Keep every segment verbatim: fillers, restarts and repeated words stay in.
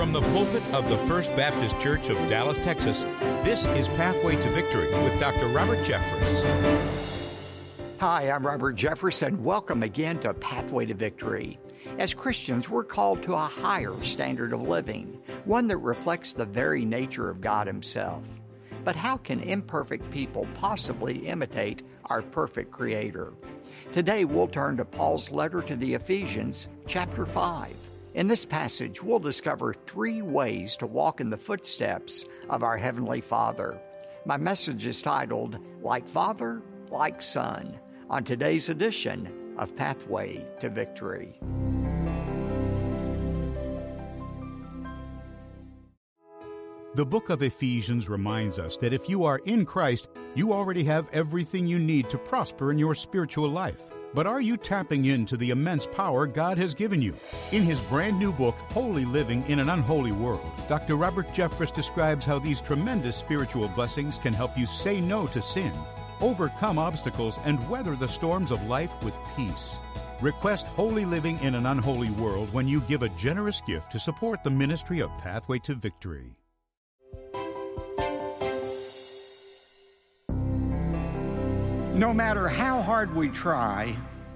From the pulpit of the First Baptist Church of Dallas, Texas, this is Pathway to Victory with Doctor Robert Jeffress. Hi, I'm Robert Jeffress, and welcome again to Pathway to Victory. As Christians, we're called to a higher standard of living, one that reflects the very nature of God Himself. But how can imperfect people possibly imitate our perfect Creator? Today, we'll turn to Paul's letter to the Ephesians, chapter five. In this passage, we'll discover three ways to walk in the footsteps of our Heavenly Father. My message is titled, Like Father, Like Son, on today's edition of Pathway to Victory. The book of Ephesians reminds us that if you are in Christ, you already have everything you need to prosper in your spiritual life. But are you tapping into the immense power God has given you? In his brand new book, Holy Living in an Unholy World, Doctor Robert Jeffress describes how these tremendous spiritual blessings can help you say no to sin, overcome obstacles, and weather the storms of life with peace. Request Holy Living in an Unholy World when you give a generous gift to support the ministry of Pathway to Victory. No matter how hard we try,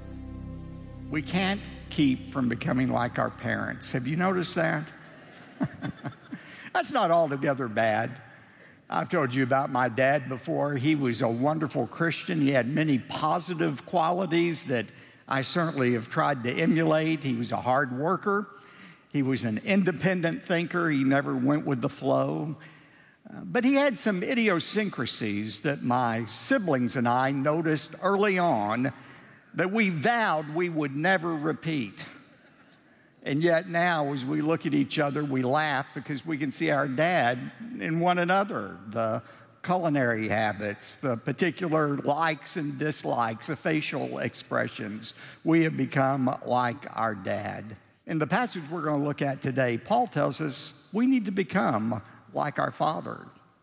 we can't keep from becoming like our parents. Have you noticed that? That's not altogether bad. I've told you about my dad before. He was a wonderful Christian. He had many positive qualities that I certainly have tried to emulate. He was a hard worker. He was an independent thinker. He never went with the flow. Uh, but he had some idiosyncrasies that my siblings and I noticed early on that we vowed we would never repeat. And yet now, as we look at each other, we laugh because we can see our dad in one another. The culinary habits, the particular likes and dislikes, the facial expressions. We have become like our dad. In the passage we're going to look at today, Paul tells us we need to become like our Father.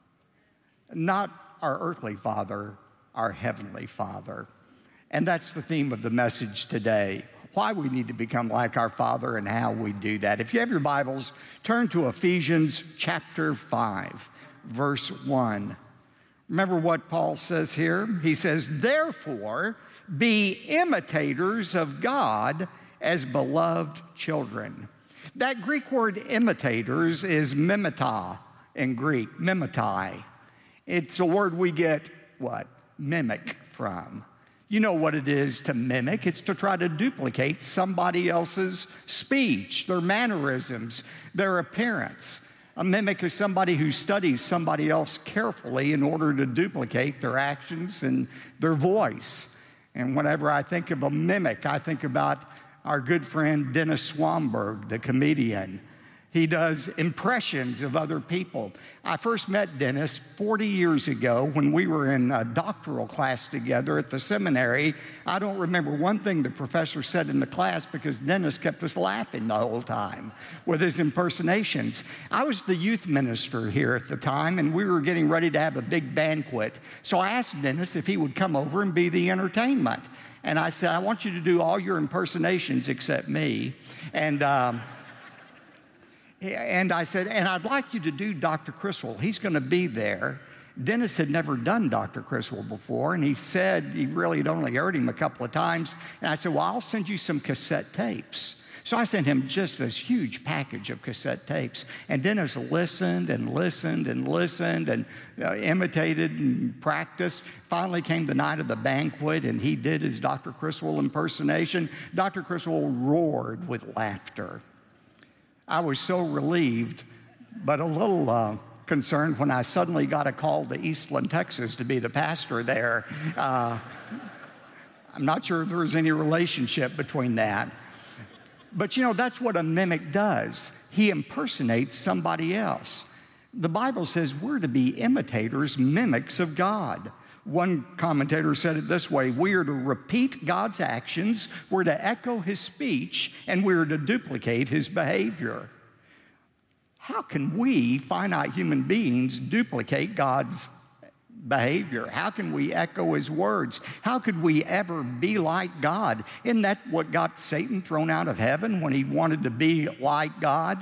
Not our earthly father, our heavenly Father. And that's the theme of the message today, why we need to become like our Father and how we do that. If you have your Bibles, turn to Ephesians chapter five, verse one. Remember what Paul says here? He says, therefore, be imitators of God as beloved children. That Greek word imitators is mimeta in Greek, mimetai. It's a word we get, what? Mimic from. You know what it is to mimic. It's to try to duplicate somebody else's speech, their mannerisms, their appearance. A mimic is somebody who studies somebody else carefully in order to duplicate their actions and their voice. And whenever I think of a mimic, I think about our good friend Dennis Swanberg, the comedian. He does impressions of other people. I first met Dennis forty years ago when we were in a doctoral class together at the seminary. I don't remember one thing the professor said in the class because Dennis kept us laughing the whole time with his impersonations. I was the youth minister here at the time, and we were getting ready to have a big banquet. So I asked Dennis if he would come over and be the entertainment. And I said, I want you to do all your impersonations except me. And... Um, And I said, and I'd like you to do Doctor Criswell. He's going to be there. Dennis had never done Doctor Criswell before, and he said he really had only heard him a couple of times. And I said, well, I'll send you some cassette tapes. So I sent him just this huge package of cassette tapes. And Dennis listened and listened and listened and uh, imitated and practiced. Finally came the night of the banquet, and he did his Doctor Criswell impersonation. Doctor Criswell roared with laughter. I was so relieved, but a little uh, concerned when I suddenly got a call to Eastland, Texas to be the pastor there. Uh, I'm not sure there was any relationship between that. But you know, that's what a mimic does. He impersonates somebody else. The Bible says we're to be imitators, mimics of God. One commentator said it this way: we are to repeat God's actions, we're to echo his speech, and we're to duplicate his behavior. How can we, finite human beings, duplicate God's behavior? How can we echo his words? How could we ever be like God? Isn't that what got Satan thrown out of heaven when he wanted to be like God?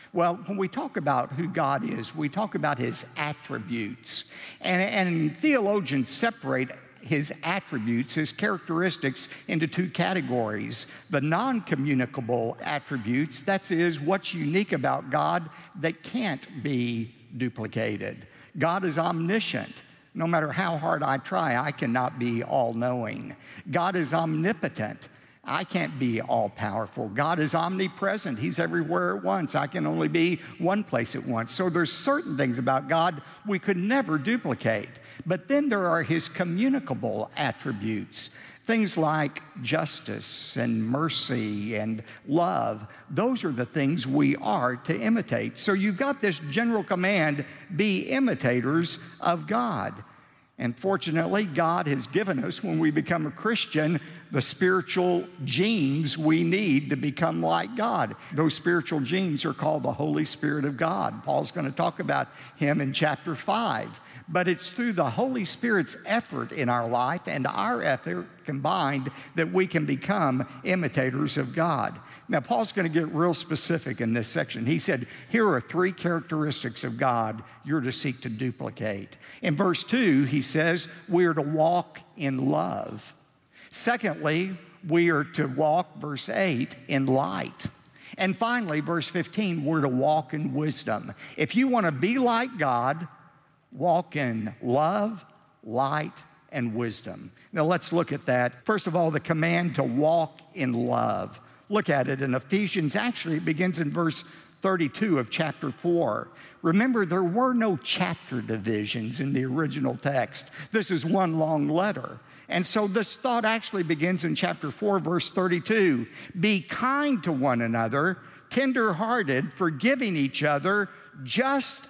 Well, when we talk about who God is, we talk about his attributes. And, and theologians separate his attributes, his characteristics, into two categories. The non-communicable attributes, that is what's unique about God that can't be duplicated. God is omniscient. No matter how hard I try, I cannot be all-knowing. God is omnipotent. I can't be all-powerful. God is omnipresent. He's everywhere at once. I can only be one place at once. So there's certain things about God we could never duplicate. But then there are his communicable attributes. Things like justice and mercy and love. Those are the things we are to imitate. So you've got this general command, be imitators of God. And fortunately, God has given us, when we become a Christian, the spiritual genes we need to become like God. Those spiritual genes are called the Holy Spirit of God. Paul's going to talk about him in chapter five. But it's through the Holy Spirit's effort in our life and our effort combined that we can become imitators of God. Now, Paul's going to get real specific in this section. He said, here are three characteristics of God you're to seek to duplicate. In verse two, he says, we are to walk in love. Secondly, we are to walk, verse eight, in light. And finally, verse fifteen, we're to walk in wisdom. If you want to be like God, walk in love, light, and wisdom. Now let's look at that. First of all, the command to walk in love. Look at it in Ephesians. Actually, it begins in verse thirty-two of chapter four. Remember, there were no chapter divisions in the original text. This is one long letter. And so this thought actually begins in chapter four, verse thirty-two. Be kind to one another, tender-hearted, forgiving each other, just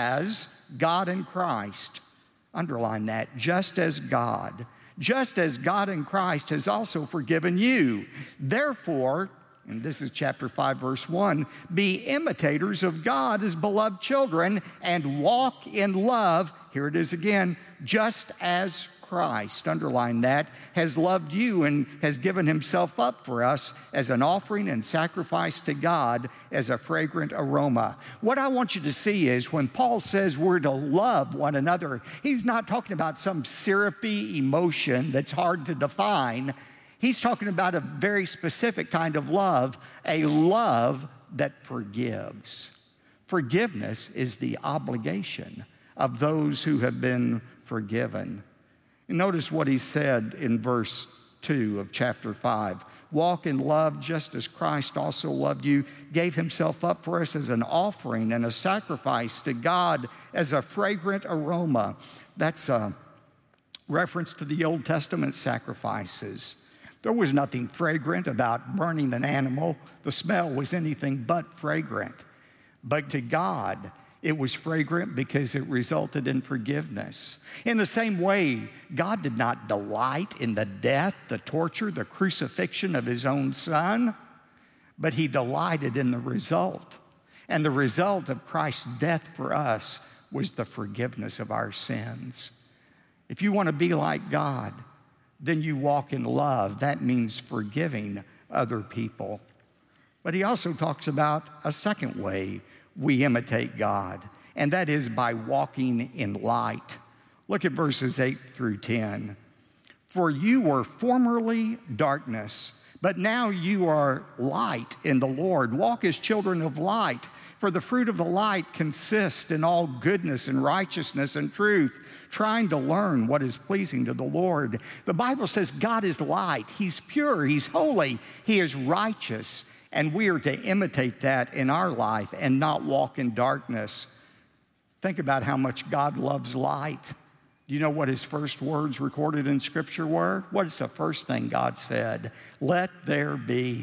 as God in Christ. Underline that, just as God. Just as God in Christ has also forgiven you. Therefore, and this is chapter five, verse one, be imitators of God as beloved children and walk in love, here it is again, just as Christ, underline that, has loved you and has given himself up for us as an offering and sacrifice to God as a fragrant aroma. What I want you to see is when Paul says we're to love one another, he's not talking about some syrupy emotion that's hard to define. He's talking about a very specific kind of love, a love that forgives. Forgiveness is the obligation of those who have been forgiven. Notice what he said in verse two of chapter five. Walk in love just as Christ also loved you, gave himself up for us as an offering and a sacrifice to God as a fragrant aroma. That's a reference to the Old Testament sacrifices. There was nothing fragrant about burning an animal. The smell was anything but fragrant. But to God, it was fragrant because it resulted in forgiveness. In the same way, God did not delight in the death, the torture, the crucifixion of his own son, but he delighted in the result. And the result of Christ's death for us was the forgiveness of our sins. If you want to be like God, then you walk in love. That means forgiving other people. But he also talks about a second way we imitate God, and that is by walking in light. Look at verses eight through ten. For you were formerly darkness, but now you are light in the Lord. Walk as children of light, for the fruit of the light consists in all goodness and righteousness and truth, trying to learn what is pleasing to the Lord. The Bible says God is light. He's pure. He's holy. He is righteous. And we are to imitate that in our life and not walk in darkness. Think about how much God loves light. Do you know what his first words recorded in Scripture were? What is the first thing God said? Let there be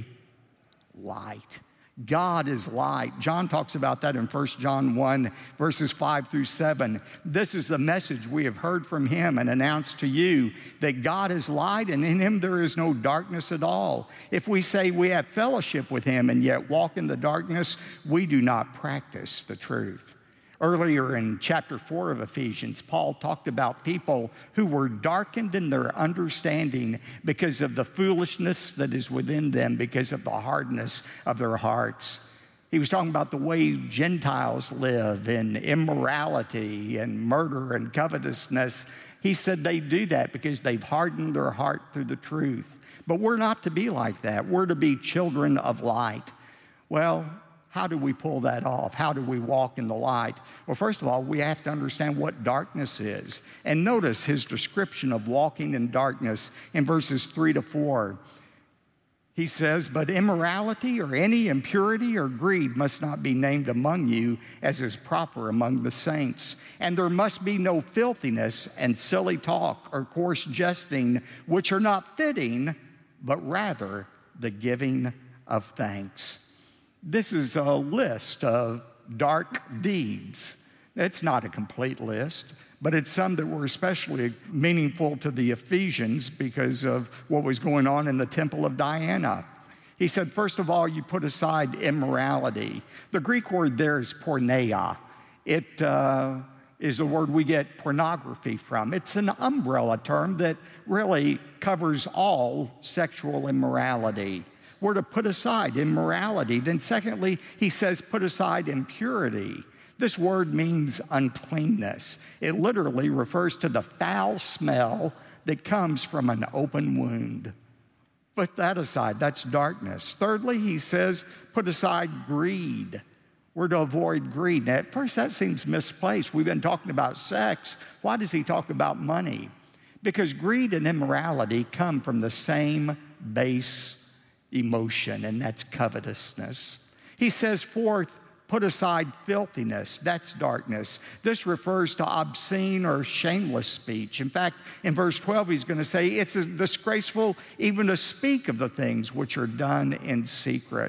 light. God is light. John talks about that in First John one, verses five through seven. This is the message we have heard from him and announced to you, that God is light and in him there is no darkness at all. If we say we have fellowship with him and yet walk in the darkness, we do not practice the truth. Earlier in chapter four of Ephesians, Paul talked about people who were darkened in their understanding because of the foolishness that is within them, because of the hardness of their hearts. He was talking about the way Gentiles live in immorality and murder and covetousness. He said they do that because they've hardened their heart through the truth. But we're not to be like that. We're to be children of light. Well, how do we pull that off? How do we walk in the light? Well, first of all, we have to understand what darkness is. And notice his description of walking in darkness in verses three to four. He says, but immorality or any impurity or greed must not be named among you as is proper among the saints. And there must be no filthiness and silly talk or coarse jesting, which are not fitting, but rather the giving of thanks. This is a list of dark deeds. It's not a complete list, but it's some that were especially meaningful to the Ephesians because of what was going on in the temple of Diana. He said, first of all, you put aside immorality. The Greek word there is porneia. It uh, is the word we get pornography from. It's an umbrella term that really covers all sexual immorality. We're to put aside immorality. Then secondly, he says, put aside impurity. This word means uncleanness. It literally refers to the foul smell that comes from an open wound. Put that aside. That's darkness. Thirdly, he says, put aside greed. We're to avoid greed. Now, at first, that seems misplaced. We've been talking about sex. Why does he talk about money? Because greed and immorality come from the same base emotion, and that's covetousness. He says, fourth, put aside filthiness. That's darkness. This refers to obscene or shameless speech. In fact, in verse twelve, he's going to say, it's disgraceful even to speak of the things which are done in secret.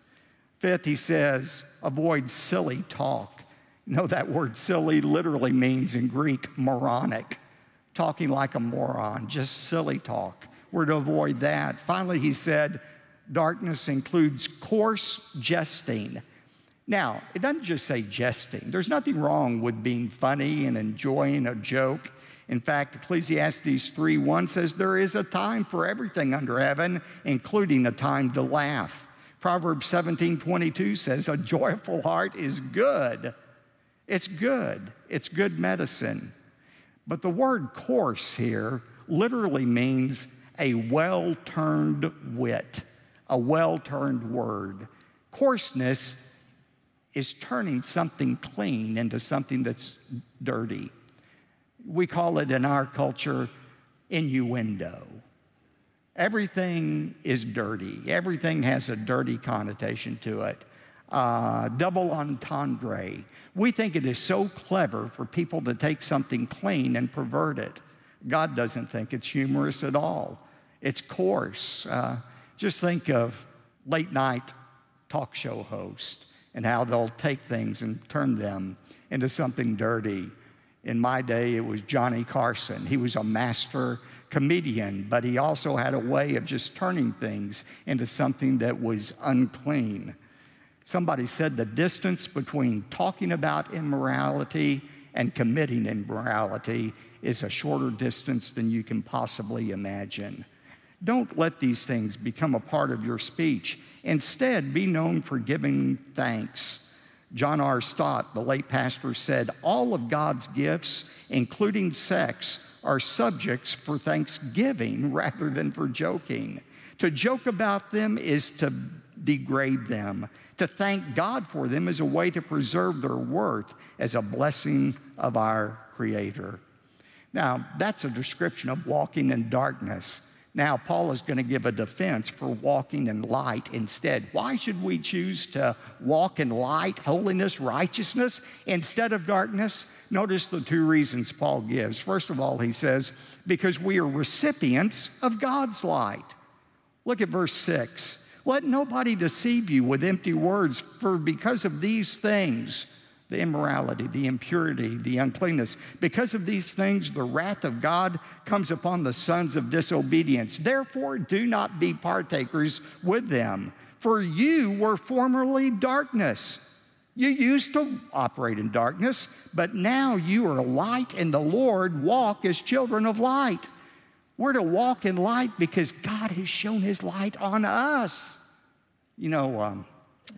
Fifth, he says, avoid silly talk. You know, that word silly literally means in Greek, moronic. Talking like a moron, just silly talk. We're to avoid that. Finally, he said, darkness includes coarse jesting. Now, it doesn't just say jesting. There's nothing wrong with being funny and enjoying a joke. In fact, Ecclesiastes three one says there is a time for everything under heaven, including a time to laugh. Proverbs seventeen twenty-two says a joyful heart is good. It's good. It's good medicine. But the word coarse here literally means a well-turned wit, a well-turned word. Coarseness is turning something clean into something that's dirty. We call it in our culture innuendo. Everything is dirty. Everything has a dirty connotation to it. Uh, double entendre. We think it is so clever for people to take something clean and pervert it. God doesn't think it's humorous at all. It's coarse. Uh, just think of late night talk show hosts and how they'll take things and turn them into something dirty. In my day, it was Johnny Carson. He was a master comedian, but he also had a way of just turning things into something that was unclean. Somebody said the distance between talking about immorality and committing immorality is a shorter distance than you can possibly imagine. Don't let these things become a part of your speech. Instead, be known for giving thanks. John R. Stott, the late pastor, said, all of God's gifts, including sex, are subjects for thanksgiving rather than for joking. To joke about them is to degrade them. To thank God for them is a way to preserve their worth as a blessing of our Creator. Now, that's a description of walking in darkness. Now, Paul is going to give a defense for walking in light instead. Why should we choose to walk in light, holiness, righteousness instead of darkness? Notice the two reasons Paul gives. First of all, he says, because we are recipients of God's light. Look at verse six. Let nobody deceive you with empty words, for because of these things, the immorality, the impurity, the uncleanness, because of these things, the wrath of God comes upon the sons of disobedience. Therefore, do not be partakers with them, for you were formerly darkness. You used to operate in darkness, but now you are light in the Lord. Walk as children of light. We're to walk in light because God has shown his light on us. You know, um,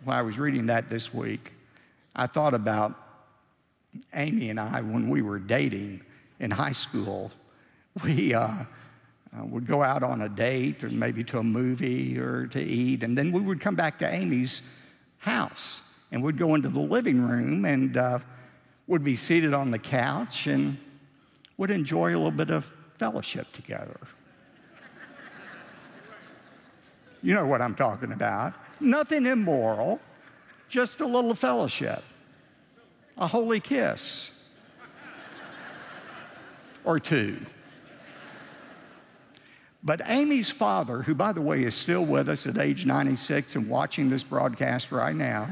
when I was reading that this week, I thought about Amy and I when we were dating in high school. We uh, uh, would go out on a date or maybe to a movie or to eat, and then we would come back to Amy's house, and we'd go into the living room and uh, would be seated on the couch and would enjoy a little bit of fellowship together. You know what I'm talking about. Nothing immoral, just a little fellowship, a holy kiss, or two. But Amy's father, who, by the way, is still with us at age ninety-six and watching this broadcast right now,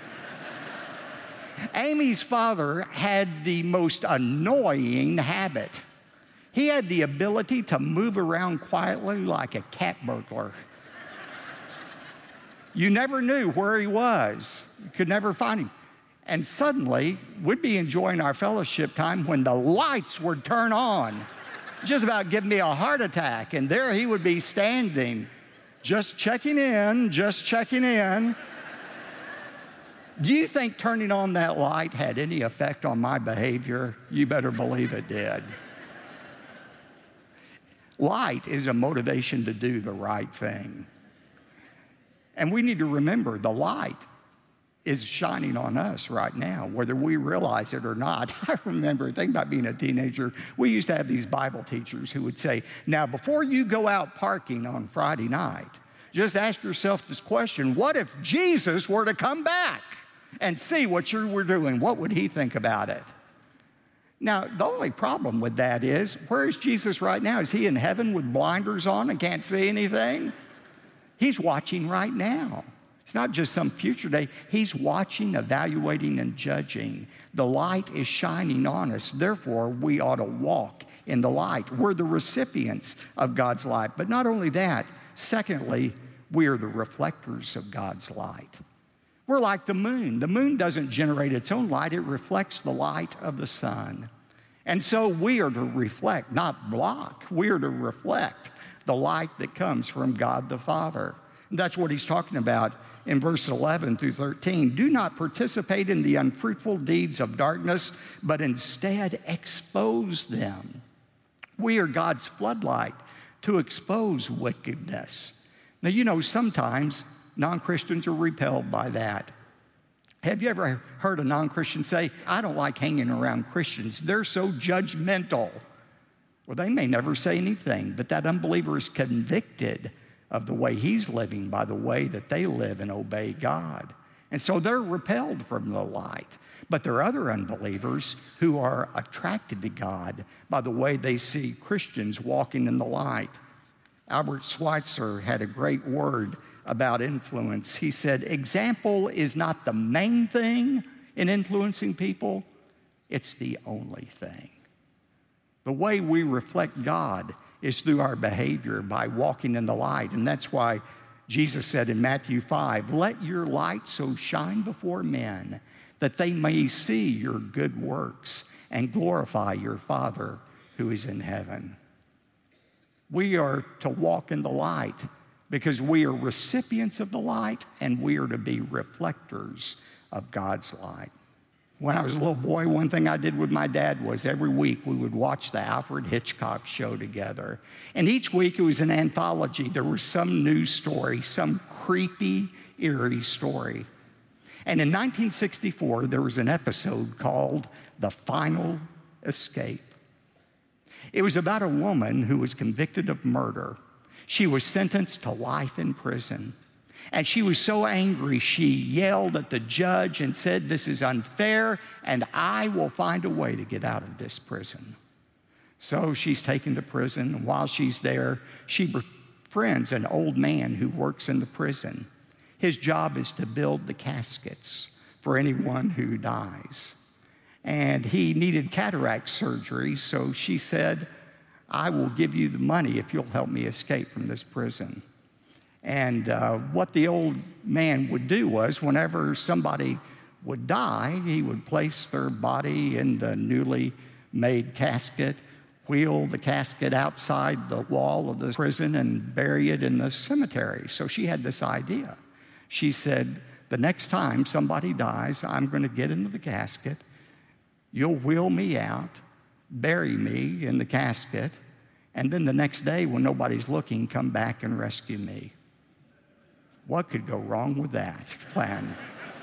Amy's father had the most annoying habit. He had the ability to move around quietly like a cat burglar. You never knew where he was. You could never find him. And suddenly, we'd be enjoying our fellowship time when the lights would turn on, just about giving me a heart attack. And there he would be standing, just checking in, just checking in. Do you think turning on that light had any effect on my behavior? You better believe it did. Light is a motivation to do the right thing. And we need to remember the light is shining on us right now, whether we realize it or not. I remember, think about being a teenager, we used to have these Bible teachers who would say, now before you go out parking on Friday night, just ask yourself this question: what if Jesus were to come back and see what you were doing? What would he think about it? Now, the only problem with that is, where is Jesus right now? Is he in heaven with blinders on and can't see anything? He's watching right now. It's not just some future day. He's watching, evaluating, and judging. The light is shining on us. Therefore, we ought to walk in the light. We're the recipients of God's light. But not only that, secondly, we are the reflectors of God's light. We're like the moon. The moon doesn't generate its own light. It reflects the light of the sun. And so we are to reflect, not block. We are to reflect the light that comes from God the Father. And that's what he's talking about in verse eleven through thirteen. Do not participate in the unfruitful deeds of darkness, but instead expose them. We are God's floodlight to expose wickedness. Now, you know, sometimes non-Christians are repelled by that. Have you ever heard a non-Christian say, I don't like hanging around Christians. They're so judgmental. Well, they may never say anything, but that unbeliever is convicted of the way he's living by the way that they live and obey God. And so they're repelled from the light. But there are other unbelievers who are attracted to God by the way they see Christians walking in the light. Albert Schweitzer had a great word about influence. He said, example is not the main thing in influencing people, it's the only thing. The way we reflect God is through our behavior by walking in the light. And that's why Jesus said in Matthew five, let your light so shine before men that they may see your good works and glorify your Father who is in heaven. We are to walk in the light because we are recipients of the light and we are to be reflectors of God's light. When I was a little boy, one thing I did with my dad was every week we would watch the Alfred Hitchcock show together. And each week it was an anthology. There was some news story, some creepy, eerie story. And in nineteen sixty-four, there was an episode called The Final Escape. It was about a woman who was convicted of murder. She was sentenced to life in prison. And she was so angry, she yelled at the judge and said, this is unfair, and I will find a way to get out of this prison. So she's taken to prison, and while she's there, she befriends an old man who works in the prison. His job is to build the caskets for anyone who dies. And he needed cataract surgery, so she said, I will give you the money if you'll help me escape from this prison. And uh, what the old man would do was whenever somebody would die, he would place their body in the newly made casket, wheel the casket outside the wall of the prison, and bury it in the cemetery. So she had this idea. She said, The next time somebody dies, I'm going to get into the casket. You'll wheel me out, bury me in the casket, and then the next day when nobody's looking, come back and rescue me. What could go wrong with that plan?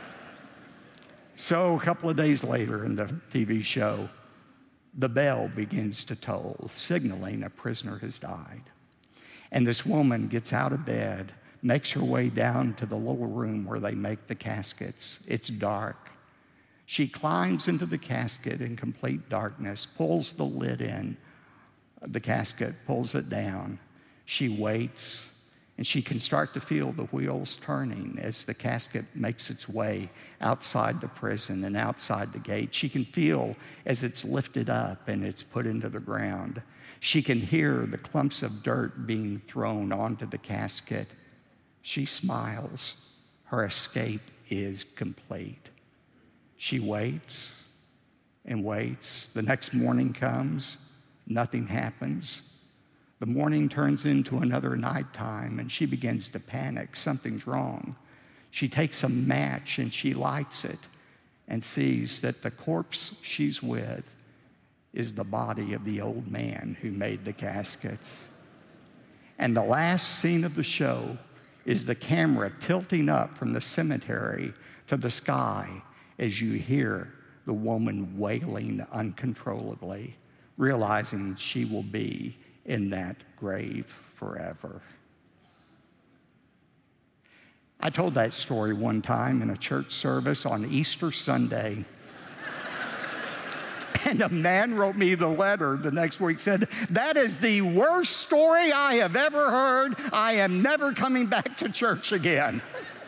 So a couple of days later in the T V show, the bell begins to toll, signaling a prisoner has died. And this woman gets out of bed, makes her way down to the little room where they make the caskets. It's dark. She climbs into the casket in complete darkness, pulls the lid in, the casket, pulls it down. She waits, and she can start to feel the wheels turning as the casket makes its way outside the prison and outside the gate. She can feel as it's lifted up and it's put into the ground. She can hear the clumps of dirt being thrown onto the casket. She smiles. Her escape is complete. She waits and waits. The next morning comes. Nothing happens. The morning turns into another nighttime, and she begins to panic. Something's wrong. She takes a match and she lights it and sees that the corpse she's with is the body of the old man who made the caskets. And the last scene of the show is the camera tilting up from the cemetery to the sky as you hear the woman wailing uncontrollably, realizing she will be in that grave forever. I told that story one time in a church service on Easter Sunday. And a man wrote me the letter the next week, said, "That is the worst story I have ever heard. I am never coming back to church again."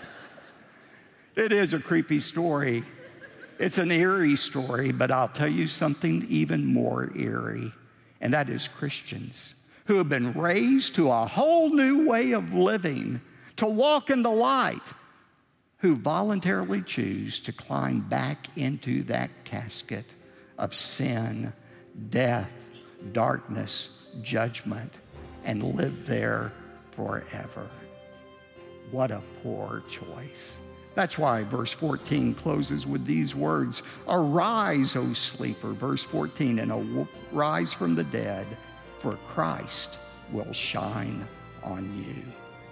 It is a creepy story. It's an eerie story, but I'll tell you something even more eerie, and that is Christians who have been raised to a whole new way of living, to walk in the light, who voluntarily choose to climb back into that casket of sin, death, darkness, judgment, and live there forever. What a poor choice. That's why verse fourteen closes with these words, "Arise, O sleeper," verse fourteen, "and arise from the dead, for Christ will shine on you."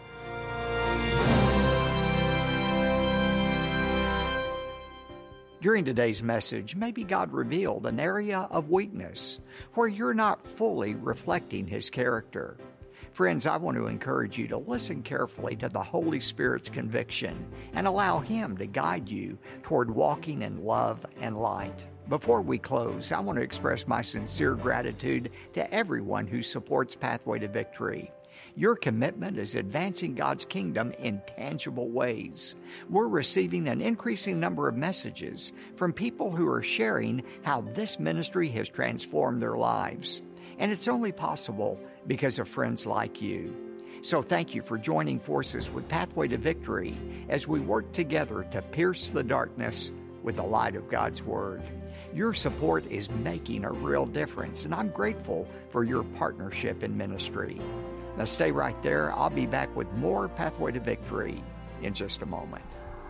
During today's message, maybe God revealed an area of weakness where you're not fully reflecting His character. Friends, I want to encourage you to listen carefully to the Holy Spirit's conviction and allow Him to guide you toward walking in love and light. Before we close, I want to express my sincere gratitude to everyone who supports Pathway to Victory. Your commitment is advancing God's kingdom in tangible ways. We're receiving an increasing number of messages from people who are sharing how this ministry has transformed their lives. And it's only possible because of friends like you. So thank you for joining forces with Pathway to Victory as we work together to pierce the darkness with the light of God's Word. Your support is making a real difference, and I'm grateful for your partnership in ministry. Now stay right there. I'll be back with more Pathway to Victory in just a moment.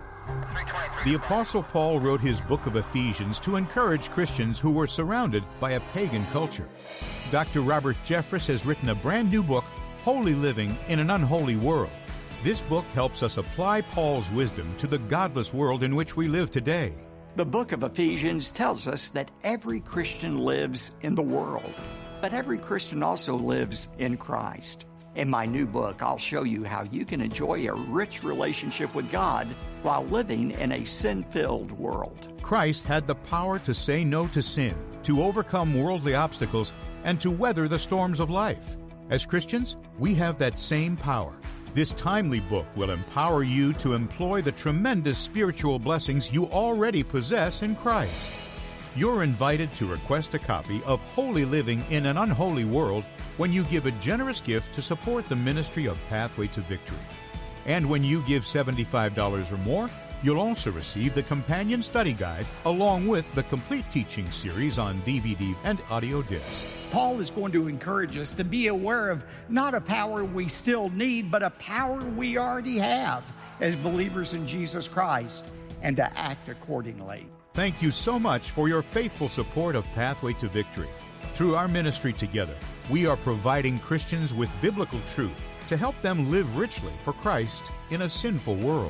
The Apostle Paul wrote his book of Ephesians to encourage Christians who were surrounded by a pagan culture. Doctor Robert Jeffress has written a brand new book, Holy Living in an Unholy World. This book helps us apply Paul's wisdom to the godless world in which we live today. The book of Ephesians tells us that every Christian lives in the world, but every Christian also lives in Christ. In my new book, I'll show you how you can enjoy a rich relationship with God while living in a sin-filled world. Christ had the power to say no to sin, to overcome worldly obstacles, and to weather the storms of life. As Christians, we have that same power. This timely book will empower you to employ the tremendous spiritual blessings you already possess in Christ. You're invited to request a copy of Holy Living in an Unholy World when you give a generous gift to support the ministry of Pathway to Victory. And when you give seventy-five dollars or more, You'll also receive the companion study guide along with the complete teaching series on D V D and audio disc. Paul is going to encourage us to be aware of not a power we still need, but a power we already have as believers in Jesus Christ, and to act accordingly. Thank you so much for your faithful support of Pathway to Victory. Through our ministry together, we are providing Christians with biblical truth to help them live richly for Christ in a sinful world.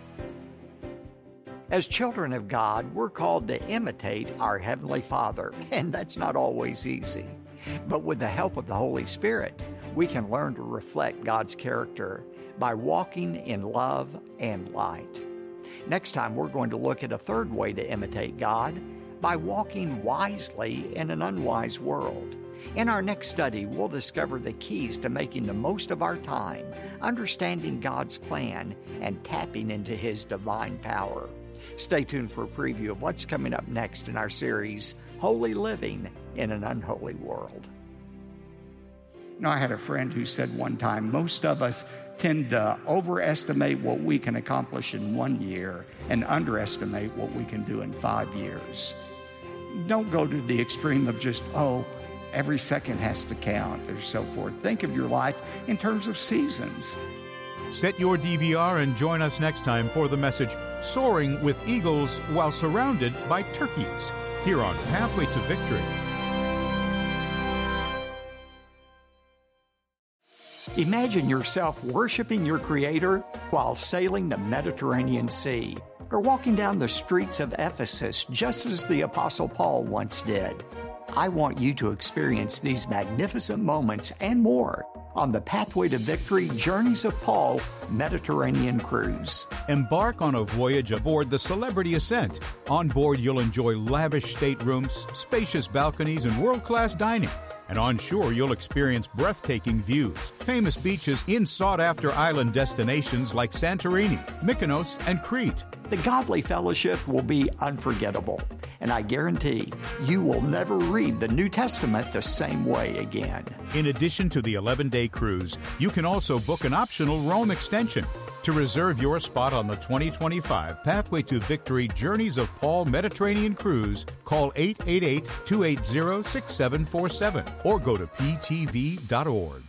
As children of God, we're called to imitate our Heavenly Father, and that's not always easy. But with the help of the Holy Spirit, we can learn to reflect God's character by walking in love and light. Next time, we're going to look at a third way to imitate God, by walking wisely in an unwise world. In our next study, we'll discover the keys to making the most of our time, understanding God's plan, and tapping into His divine power. Stay tuned for a preview of what's coming up next in our series, Holy Living in an Unholy World. You know, I had a friend who said one time, most of us tend to overestimate what we can accomplish in one year and underestimate what we can do in five years. Don't go to the extreme of just, oh, every second has to count or so forth. Think of your life in terms of seasons. Set your D V R and join us next time for the message, Soaring with Eagles While Surrounded by Turkeys, here on Pathway to Victory. Imagine yourself worshiping your Creator while sailing the Mediterranean Sea, or walking down the streets of Ephesus just as the Apostle Paul once did. I want you to experience these magnificent moments and more on the Pathway to Victory Journeys of Paul Mediterranean Cruise. Embark on a voyage aboard the Celebrity Ascent. On board, you'll enjoy lavish staterooms, spacious balconies, and world-class dining. And on shore, you'll experience breathtaking views, famous beaches in sought-after island destinations like Santorini, Mykonos, and Crete. The godly fellowship will be unforgettable, and I guarantee you will never read the New Testament the same way again. In addition to the eleven-day cruise, you can also book an optional Rome extension. To reserve your spot on the twenty twenty-five Pathway to Victory Journeys of Paul Mediterranean Cruise, call eight eight eight, two eight zero, six seven four seven or go to p t v dot org.